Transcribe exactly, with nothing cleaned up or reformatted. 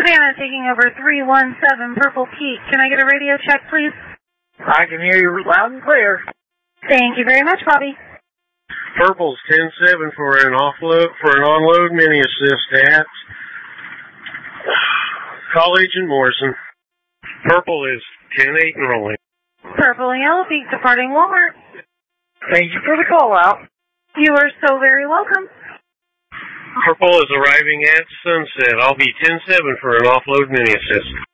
Savannah taking over three one seven Purple Peak. Can I get a radio check, please? I can hear you loud and clear. Thank you very much, Bobby. Purple's ten seven for an offload, for an onload mini assist at College and Morrison. Purple is ten eight and rolling. Purple and Yellow Peak departing Walmart. Thank you for the call out. You are so very welcome. Purple is arriving at Sunset. I'll be ten seven for an offload mini assist.